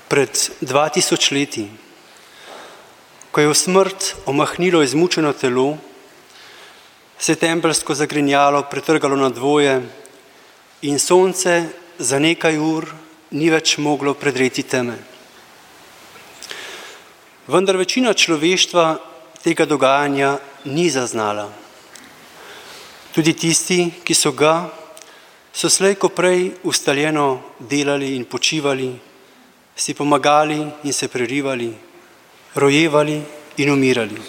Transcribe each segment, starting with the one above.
pred 2000 leti, ko je v smrt omahnilo izmučeno telo, se je tempeljsko zagrinjalo pretrgalo na dvoje in sonce za nekaj ur ni več moglo predreti teme. Vendar večina človeštva tega dogajanja ni zaznala. Tudi tisti, ki so ga, so slej ko prej ustaljeno delali in počivali, si pomagali in se prerivali, rojevali in umirali.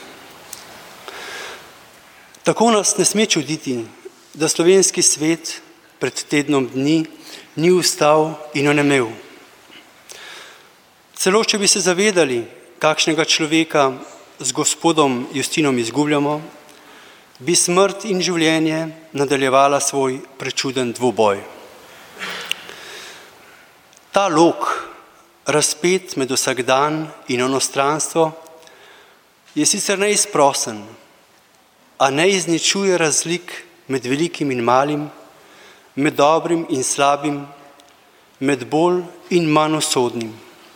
Tako nas ne sme čuditi, da slovenski svet pred tednom dni ni vstal in onemel. Celo če bi se zavedali, kakšnega človeka z gospodom Justinom izgubljamo, bi smrt in življenje nadaljevala svoj prečuden dvoboj. Ta lok, razpet med vsakdan in onostranstvo, je sicer neizprosen, a ne izničuje razlik med velikim in malim, med dobrim in slabim, med bolj in manj usodnim.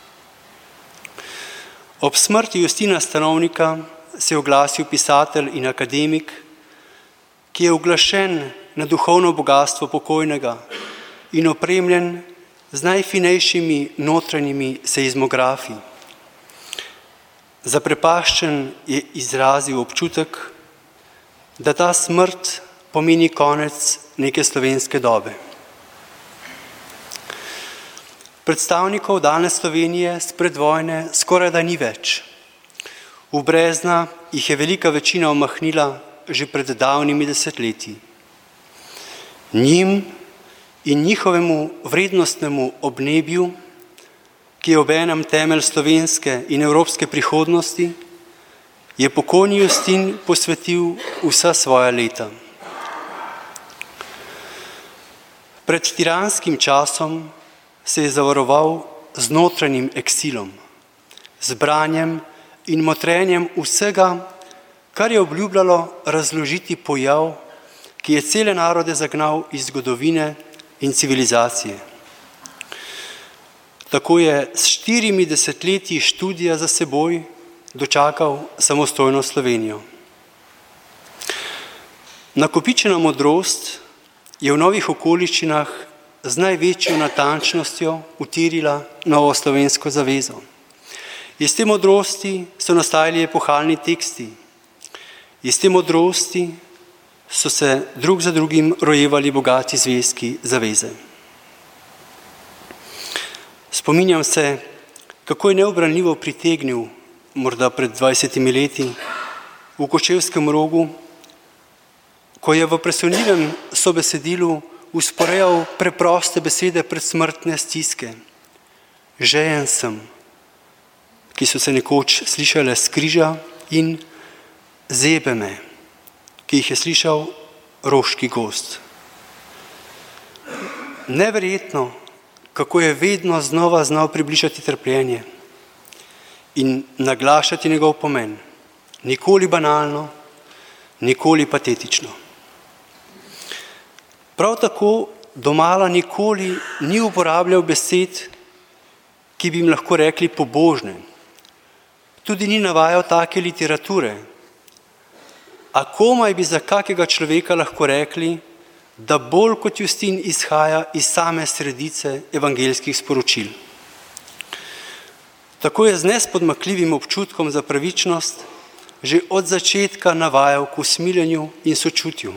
Ob smrti Justina Stanovnika se je oglasil pisatelj in akademik, ki je uglašen na duhovno bogatstvo pokojnega in opremljen z najfinejšimi notranjimi seizmografi. Zaprepaščen je izrazil občutek, da ta smrt pomeni konec neke slovenske dobe. Predstavnikov danes Slovenije spred vojne skoraj da ni več. V brezna jih je velika večina omahnila že pred davnimi desetletji. Njim in njihovemu vrednostnemu obnebju, ki je obenem temelj slovenske in evropske prihodnosti, je pokojni Justin posvetil vsa svoja leta. Pred tiranskim časom se je zavaroval z notranjim eksilom, z branjem in motrenjem vsega, kar je obljubljalo razložiti pojav, ki je cele narode zagnal iz zgodovine in civilizacije. Tako je s 4 desetletji študija za seboj dočakal samostojno Slovenijo. Nakopičena modrost je v novih okoliščinah z največjo natančnostjo utirila novo slovensko zavezo. Iz te modrosti so nastajali epohalni teksti. Iz te modrosti so se drug za drugim rojevali bogati zvezki zaveze. Spominjam se, kako je neobranljivo pritegnil, morda pred 20 leti, v Kočevskem Rogu, ko je v presunljivem sobesedilu usporejal preproste besede predsmrtne stiske. Žejen sem, ki so se nekoč slišale s križa, in zebe me, ki jih je slišal Roški gozd. Neverjetno, kako je vedno znova znal približati trpljenje in naglašati njegov pomen. Nikoli banalno, nikoli patetično. Prav tako domala nikoli ni uporabljal besed, ki bi jim lahko rekli pobožne. Tudi ni navajal take literature. A komaj bi za kakega človeka lahko rekli, da bolj kot Justin izhaja iz same sredice evangeljskih sporočil. Tako je z nespodmakljivim občutkom za pravičnost že od začetka navajal k usmiljenju in sočutju.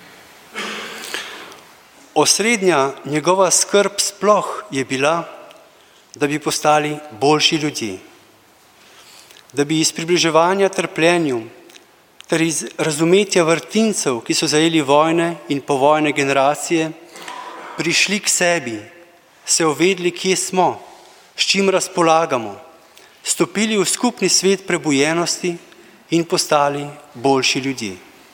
Osrednja njegova skrb sploh je bila, da bi postali boljši ljudje, da bi iz približevanja trpljenju ter iz razumetja vrtincev, ki so zajeli vojne in povojne generacije, prišli k sebi, se uvedli, kje smo, s čim razpolagamo, stopili v skupni svet prebujenosti in postali boljši ljudje.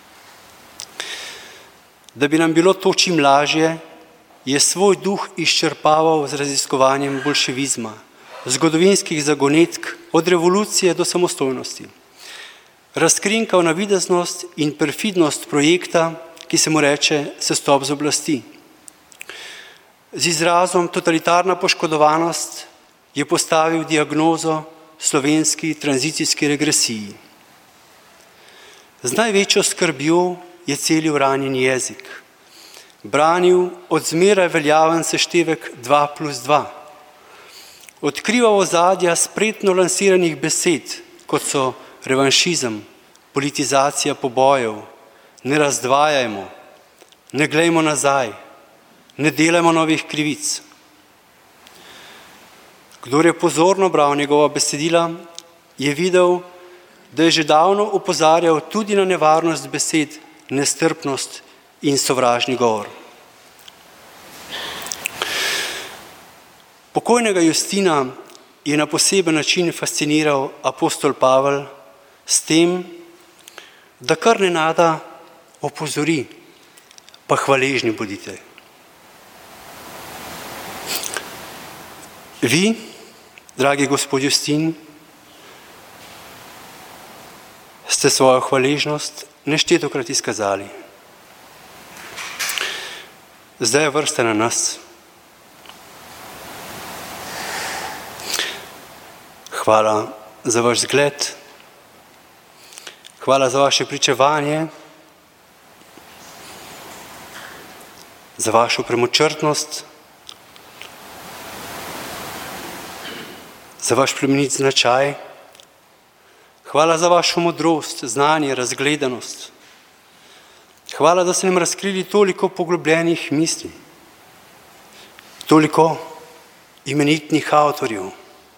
Da bi nam bilo to čim lažje, je svoj duh izčrpaval z raziskovanjem bolševizma, zgodovinskih zagonetk od revolucije do samostojnosti. Razkrinkal navideznost in perfidnost projekta, ki se mu reče sestop z oblasti. Z izrazom totalitarna poškodovanost je postavil diagnozo slovenski tranzicijski regresiji. Z največjo skrbjo je celil ranjen jezik, branil odzmeraj veljaven seštevek 2+2, odkrival ozadja spretno lansiranih besed, kot so revanšizem, politizacija pobojev, ne razdvajajmo, ne glejmo nazaj, ne delajmo novih krivic. Kdor je pozorno bral njegova besedila, je videl, da je že davno opozarjal tudi na nevarnost besed, nestrpnost in sovražni govor. Pokojnega Justina je na poseben način fasciniral apostol Pavel s tem, da kar nenada opozori, pa hvaležni bodite. Vi, dragi gospod Justin, ste svojo hvaležnost neštetokrat izkazali. Zdaj je vrsta na nas. Hvala za vaš zgled, hvala za vaše pričevanje, za vašo premočrtnost, za vaš plemenit značaj, hvala za vašo modrost, znanje, razgledanost. Hvala, da ste nam razkrili toliko poglobljenih misli, toliko imenitnih avtorjev.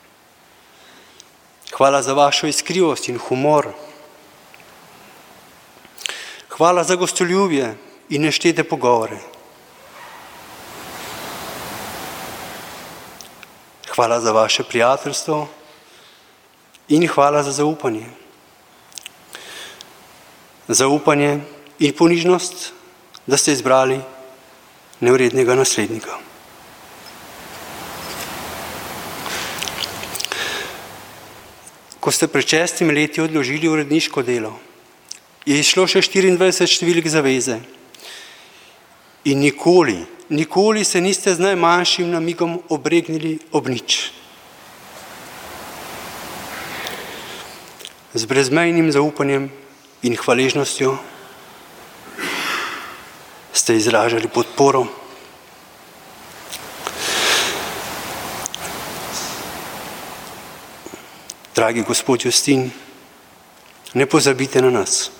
Hvala za vašo iskrivost in humor. Hvala za gostoljubje in neštete pogovore. Hvala za vaše prijateljstvo in hvala za zaupanje. Zaupanje in ponižnost, da ste izbrali nevrednega naslednika. Ko ste pred 6 leti odložili uredniško delo, je izšlo še 24 številk zaveze in nikoli se niste z najmanjšim namigom obregnili ob nič. Z brezmejnim zaupanjem in hvaležnostjo ste izražali podporo. Dragi gospod Justin, ne pozabite na nas,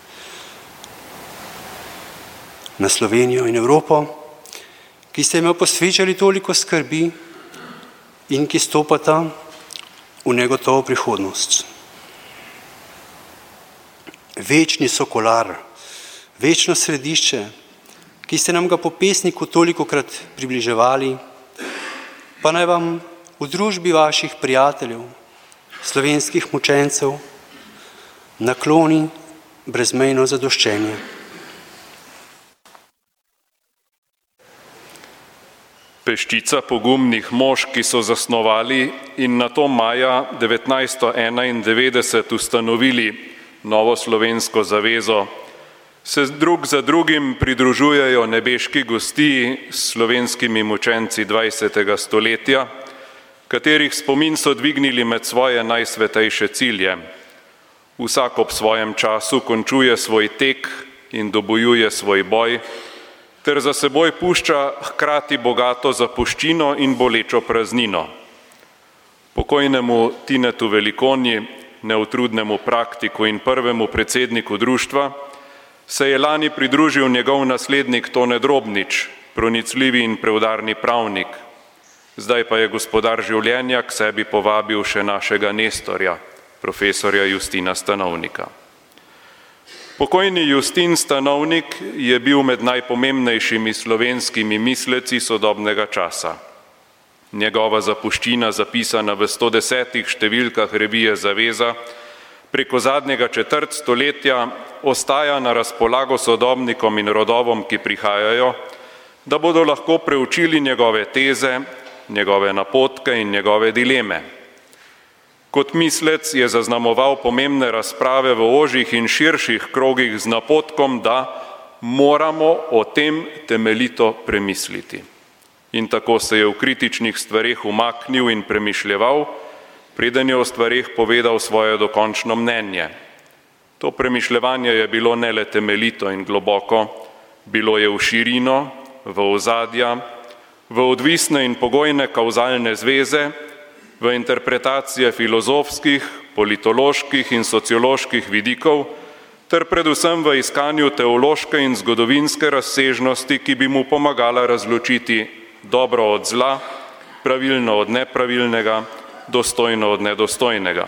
na Slovenijo in Evropo, ki ste jim posvečali toliko skrbi in ki stopata v negotovo prihodnost. Večni sokolar, večno središče, ki ste nam ga po pesniku tolikokrat približevali, pa naj vam v družbi vaših prijateljev, slovenskih mučencev, nakloni brezmejno zadoščenje. Peščica pogumnih mož, ki so zasnovali in nato maja 1991 ustanovili novo slovensko zavezo, se drug za drugim pridružujejo nebeški gostiji s slovenskimi mučenci 20. stoletja, katerih spomin so dvignili med svoje najsvetejše cilje. Vsak ob svojem času končuje svoj tek in dobojuje svoj boj, ter za seboj pušča hkrati bogato zapuščino in bolečo praznino. Pokojnemu Tinetu Velikonji, neutrudnemu praktiku in prvemu predsedniku društva, se je lani pridružil njegov naslednik Tone Drobnič, pronicljivi in preudarni pravnik. Zdaj pa je gospodar življenja k sebi povabil še našega nestorja, profesorja Justina Stanovnika. Pokojni Justin Stanovnik je bil med najpomembnejšimi slovenskimi misleci sodobnega časa. Njegova zapuščina, zapisana v 110 številkah revije Zaveza, preko zadnjega četrt stoletja ostaja na razpolago sodobnikom in rodovom, ki prihajajo, da bodo lahko preučili njegove teze, njegove napotke in njegove dileme. Kot mislec je zaznamoval pomembne razprave v ožjih in širših krogih z napotkom, da moramo o tem temeljito premisliti. in tako se je v kritičnih stvareh umaknil in premišljeval, preden je o stvareh povedal svoje dokončno mnenje. To premišljevanje je bilo ne le temeljito in globoko, bilo je v širino, v ozadja, v odvisne in pogojne kauzalne zveze, v interpretacije filozofskih, politoloških in socioloških vidikov, ter predvsem v iskanju teološke in zgodovinske razsežnosti, ki bi mu pomagala razločiti dobro od zla, pravilno od nepravilnega, dostojno od nedostojnega.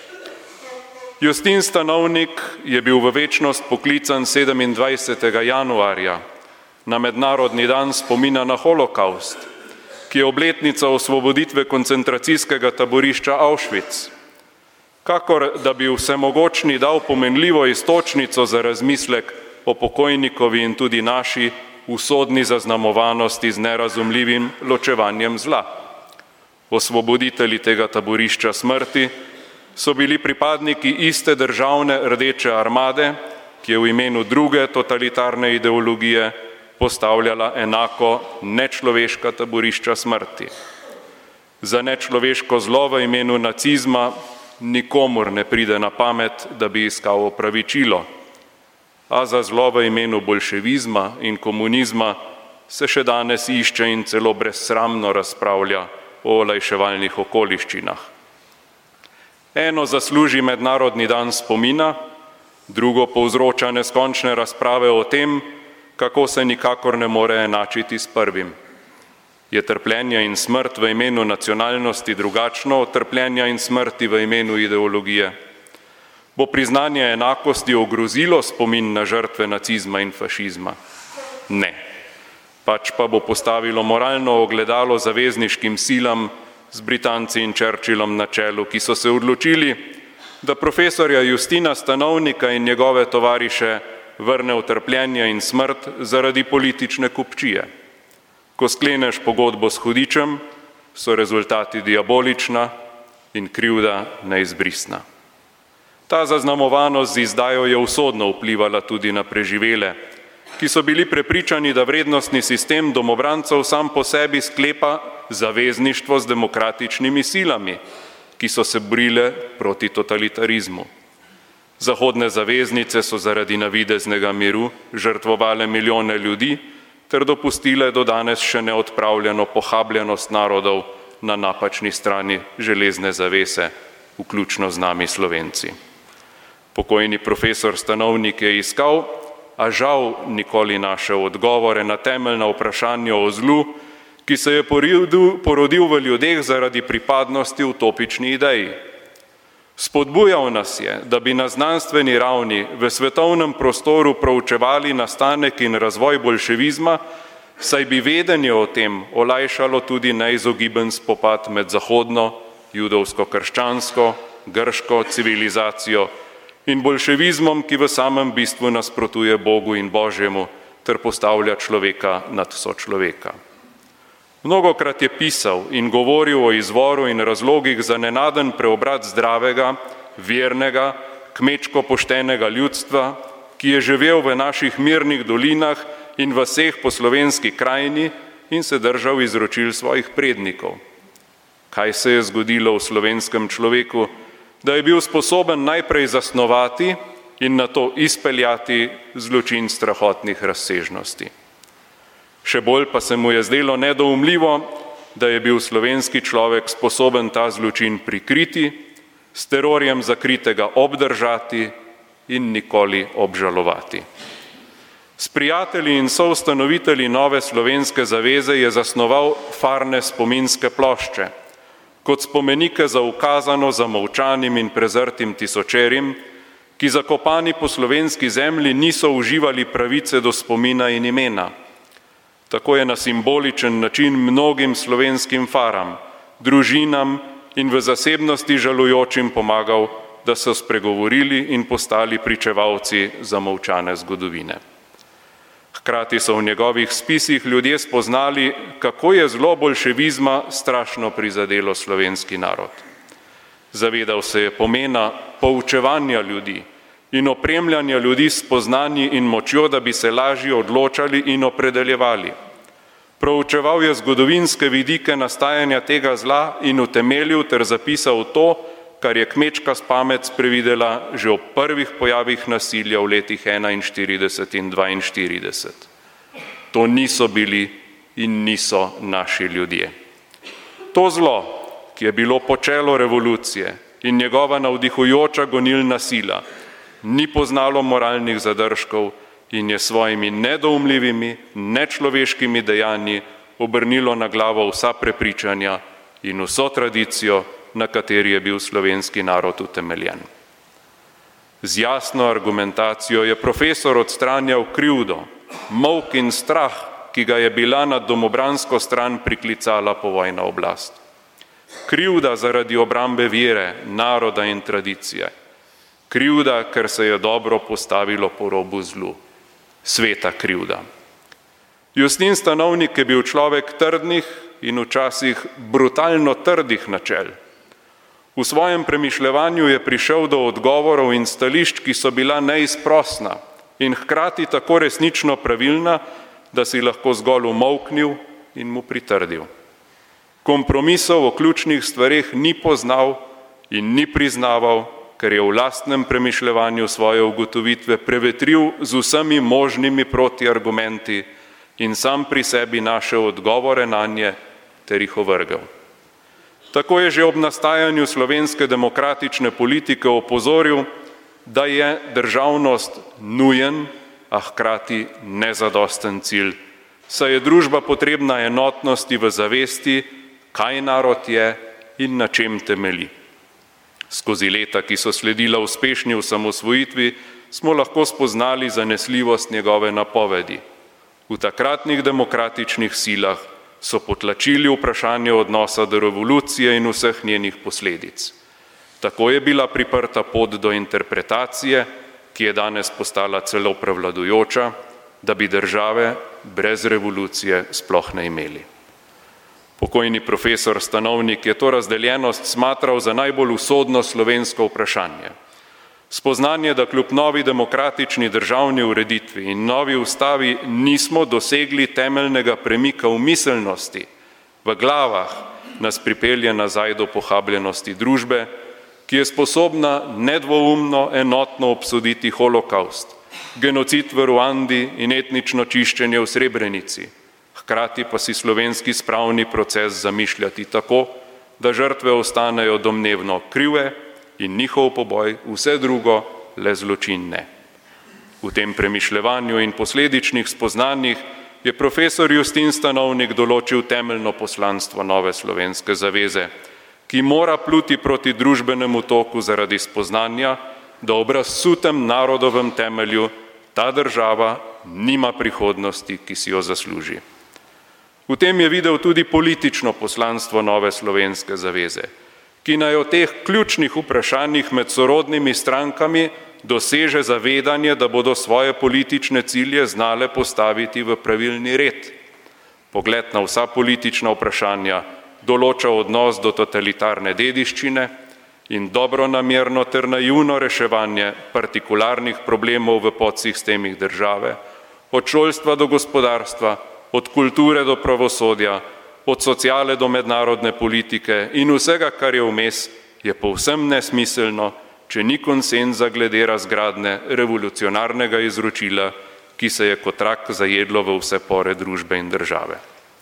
Justin Stanovnik je bil v večnost poklican 27. januarja na Mednarodni dan spomina na holokaust, ki je obletnica osvoboditve koncentracijskega taborišča Auschwitz. Kakor da bi vsemogočni dal pomenljivo iztočnico za razmislek o pokojnikovi in tudi naši usodni zaznamovanosti z nerazumljivim ločevanjem zla. Osvoboditelji tega taborišča smrti so bili pripadniki iste državne Rdeče armade, ki je v imenu druge totalitarne ideologije postavljala enako nečloveška taborišča smrti. Za nečloveško zlo v imenu nacizma nikomur ne pride na pamet, da bi iskal opravičilo, a za zlo v imenu bolševizma in komunizma se še danes išče in celo brezsramno razpravlja o olajševalnih okoliščinah. Eno zasluži Mednarodni dan spomina, drugo povzroča neskončne razprave o tem, kako se nikakor ne more enačiti s prvim. Je trpljenje in smrt v imenu nacionalnosti drugačno od trpljenja in smrti v imenu ideologije? Bo priznanje enakosti ogrozilo spomin na žrtve nacizma in fašizma? Ne. Pač pa bo postavilo moralno ogledalo zavezniškim silam z Britanci in Churchillom na čelu, ki so se odločili, da profesorja Justina Stanovnika in njegove tovariše vrne v trpljenje in smrt zaradi politične kupčije. Ko skleneš pogodbo s hudičem, so rezultati diabolična in krivda neizbrisna. Ta zaznamovanost z izdajo je usodno vplivala tudi na preživele, ki so bili prepričani, da vrednostni sistem domobrancev sam po sebi sklepa zavezništvo z demokratičnimi silami, ki so se borile proti totalitarizmu. Zahodne zaveznice so zaradi navideznega miru žrtvovale milijone ljudi ter dopustile do danes še neodpravljeno pohabljenost narodov na napačni strani železne zavese, vključno z nami Slovenci. Pokojni profesor Stanovnik je iskal, a žal nikoli našel odgovore na temeljna vprašanja o zlu, ki se je porodil v ljudeh zaradi pripadnosti utopični ideji. Spodbujal nas je, da bi na znanstveni ravni v svetovnem prostoru proučevali nastanek in razvoj bolševizma, saj bi vedenje o tem olajšalo tudi neizogiben spopad med zahodno, judovsko-krščansko, grško civilizacijo in bolševizmom, ki v samem bistvu nasprotuje Bogu in Božjemu ter postavlja človeka nad sočloveka. Mnogokrat je pisal in govoril o izvoru in razlogih za nenaden preobrat zdravega, vernega, kmečko poštenega ljudstva, ki je živel v naših mirnih dolinah in vaseh po slovenski krajini in se držal izročil svojih prednikov. Kaj se je zgodilo v slovenskem človeku, da je bil sposoben najprej zasnovati in nato izpeljati zločin strahotnih razsežnosti? Še bolj pa se mu je zdelo nedoumljivo, da je bil slovenski človek sposoben ta zločin prikriti, s terorjem zakritega obdržati in nikoli obžalovati. S prijatelji in soustanovitelji Nove slovenske zaveze je zasnoval farne spominske plošče, kot spomenike za ukazano zamolčanim in prezrtim tisočerim, ki zakopani po slovenski zemlji niso uživali pravice do spomina in imena. Tako je na simboličen način mnogim slovenskim faram, družinam in v zasebnosti žalujočim pomagal, da so spregovorili in postali pričevalci zamolčane zgodovine. Hkrati so v njegovih spisih ljudje spoznali, kako je zlo bolševizma strašno prizadelo slovenski narod. Zavedal se je pomena poučevanja ljudi in opremljanja ljudi s spoznanji in močjo, da bi se lažje odločali in opredeljevali. Proučeval je zgodovinske vidike nastajanja tega zla in utemeljil ter zapisal to, kar je kmečka pamet previdela že ob prvih pojavih nasilja v letih 41 in 42. To niso bili in niso naši ljudje. To zlo, ki je bilo počelo revolucije in njegova navdihujoča gonilna sila, ni poznalo moralnih zadržkov in je svojimi nedoumljivimi, nečloveškimi dejanji obrnilo na glavo vsa prepričanja in vso tradicijo, na kateri je bil slovenski narod utemeljen. Z jasno argumentacijo je profesor odstranjal krivdo, molk in strah, ki ga je bila nad domobransko stran priklicala povojna oblast. Krivda zaradi obrambe vere, naroda in tradicije. Krivda, ker se je dobro postavilo po robu zlu. Sveta krivda. Justin Stanovnik je bil človek trdnih in včasih brutalno trdih načel. V svojem premišljevanju je prišel do odgovorov in stališč, ki so bila neizprosna in hkrati tako resnično pravilna, da si lahko zgolj umolknil in mu pritrdil. Kompromisov o ključnih stvareh ni poznal in ni priznaval, ker je v lastnem premišljevanju svoje ugotovitve prevetril z vsemi možnimi protiargumenti in sam pri sebi našel odgovore nanje ter jih ovrgel. Tako je že ob nastajanju slovenske demokratične politike opozoril, da je državnost nujen, a hkrati nezadosten cilj, saj je družba potrebna enotnosti v zavesti, kaj narod je in na čem temelji. Skozi leta, ki so sledila uspešni osamosvojitvi, smo lahko spoznali zanesljivost njegove napovedi. V takratnih demokratičnih silah so potlačili vprašanje odnosa do revolucije in vseh njenih posledic. Tako je bila priprta pot do interpretacije, ki je danes postala celo prevladujoča, da bi države brez revolucije sploh ne imeli. Pokojni profesor Stanovnik je to razdeljenost smatral za najbolj usodno slovensko vprašanje. Spoznanje, da kljub novi demokratični državni ureditvi in novi ustavi nismo dosegli temeljnega premika v miselnosti, v glavah nas pripelje nazaj do pohabljenosti družbe, ki je sposobna nedvoumno enotno obsoditi holokaust, genocid v Ruandi in etnično čiščenje v Srebrenici, hkrati pa si slovenski spravni proces zamišljati tako, da žrtve ostanejo domnevno krive in njihov poboj vse drugo, le zločin ne. V tem premišljevanju in posledičnih spoznanjih je profesor Justin Stanovnik določil temeljno poslanstvo nove slovenske zaveze, ki mora pluti proti družbenemu toku zaradi spoznanja, da ob razsutem narodovem temelju ta država nima prihodnosti, ki si jo zasluži. V tem je videl tudi politično poslanstvo nove slovenske zaveze, ki naj o teh ključnih vprašanjih med sorodnimi strankami doseže zavedanje, da bodo svoje politične cilje znale postaviti v pravilni red. Pogled na vsa politična vprašanja določa odnos do totalitarne dediščine in dobronamerno ter naivno reševanje partikularnih problemov v podsistemih države, od šolstva do gospodarstva, od kulture do pravosodja, od sociale do mednarodne politike in vsega, kar je vmes, je povsem nesmiselno, če ni konsenza glede razgradnje revolucionarnega izročila, ki se je kot rak zajedlo v vse pore družbe in države.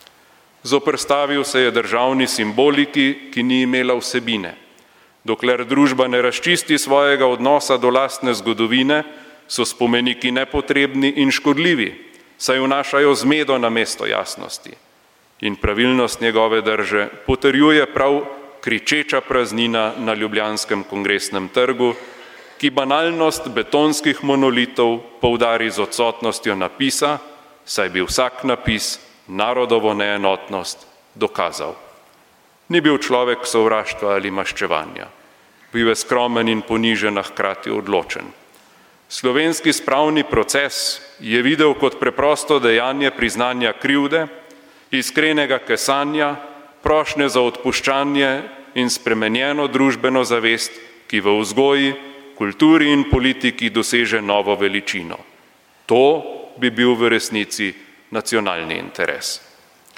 Zoperstavil se je državni simboliki, ki ni imela vsebine. Dokler družba ne razčisti svojega odnosa do lastne zgodovine, so spomeniki nepotrebni in škodljivi, saj vnašajo zmedo namesto jasnosti. In pravilnost njegove drže potrjuje prav kričeča praznina na Ljubljanskem kongresnem trgu, ki banalnost betonskih monolitov poudari z odsotnostjo napisa, saj bi vsak napis narodovo neenotnost dokazal. Ni bil človek sovraštva ali maščevanja. Bil je skromen in ponižen, a hkrati odločen. Slovenski spravni proces je videl kot preprosto dejanje priznanja krivde, iskrenega kesanja, prošnje za odpuščanje in spremenjeno družbeno zavest, ki v vzgoji, kulturi in politiki doseže novo veličino. To bi bil v resnici nacionalni interes.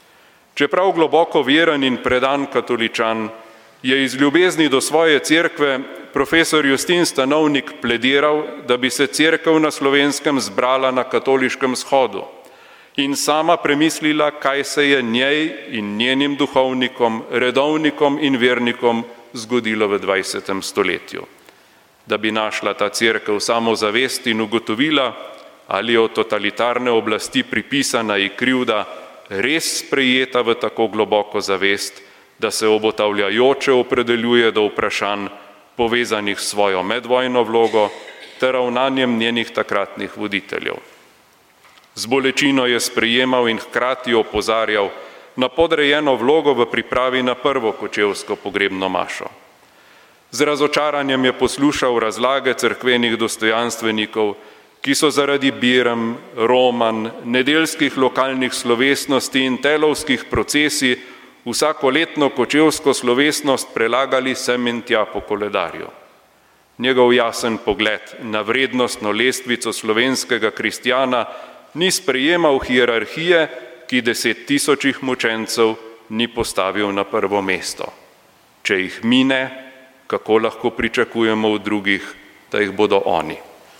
Čeprav globoko veren in predan katoličan, je iz ljubezni do svoje cerkve profesor Justin Stanovnik plediral, da bi se cerkev na Slovenskem zbrala na katoliškem shodu in sama premislila, kaj se je njej in njenim duhovnikom, redovnikom in vernikom zgodilo v 20. stoletju. Da bi našla ta cerkev samozavest in ugotovila, ali je od totalitarne oblasti pripisana in krivda res sprejeta v tako globoko zavest, da se obotavljajoče opredeljuje do vprašanj povezanih s svojo medvojno vlogo ter ravnanjem njenih takratnih voditeljev. Z bolečino je sprejemal in hkrati opozarjal na podrejeno vlogo v pripravi na prvo kočevsko pogrebno mašo. Z razočaranjem je poslušal razlage cerkvenih dostojanstvenikov, ki so zaradi birem, romanj, nedeljskih lokalnih slovesnosti in telovskih procesij vsakoletno kočevsko slovesnost prelagali sem in tja po koledarju. Njegov jasen pogled na vrednostno lestvico slovenskega kristjana ni sprejemal hierarhije, ki 10 000 mučencev ni postavil na prvo mesto. Če jih mine, kako lahko pričakujemo od drugih, da jih bodo oni?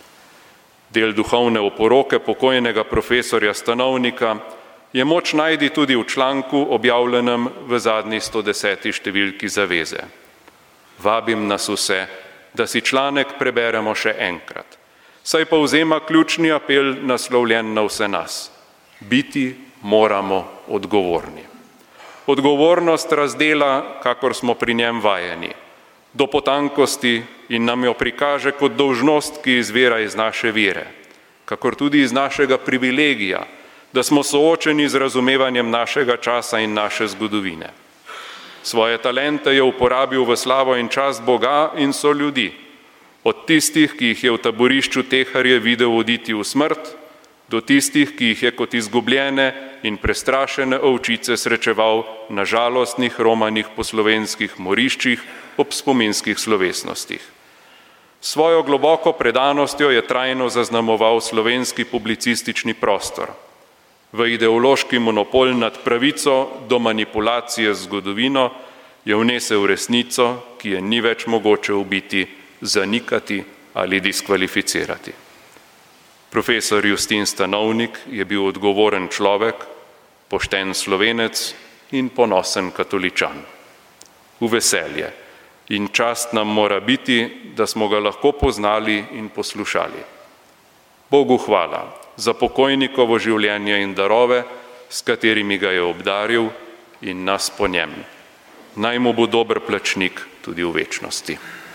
Del duhovne oporoke pokojnega profesorja Stanovnika je moč najti tudi v članku objavljenem v zadnji 110. številki Zaveze. Vabim nas vse, da si članek preberemo še enkrat, saj povzema ključni apel naslovljen na vse nas. Biti moramo odgovorni. Odgovornost razdela, kakor smo pri njem vajeni, do potankosti in nam jo prikaže kot dolžnost, ki izvira iz naše vere, kakor tudi iz našega privilegija, da smo soočeni z razumevanjem našega časa in naše zgodovine. Svoje talente je uporabil v slavo in čast Boga in so ljudi, od tistih, ki jih je v taborišču Teharje videl oditi v smrt, do tistih, ki jih je kot izgubljene in prestrašene ovčice srečeval na žalostnih romanih po slovenskih moriščih ob spominskih slovesnostih. Svojo globoko predanostjo je trajno zaznamoval slovenski publicistični prostor. V ideološki monopol nad pravico do manipulacije z zgodovino je vnesel resnico, ki je ni več mogoče ubiti, zanikati ali diskvalificirati. Profesor Justin Stanovnik je bil odgovoren človek, pošten Slovenec in ponosen katoličan. V veselje in čast nam mora biti, da smo ga lahko poznali in poslušali. Bogu hvala za pokojnikovo življenje in darove, s katerimi ga je obdaril in nas po njem. Naj mu bo dober plačnik tudi v večnosti.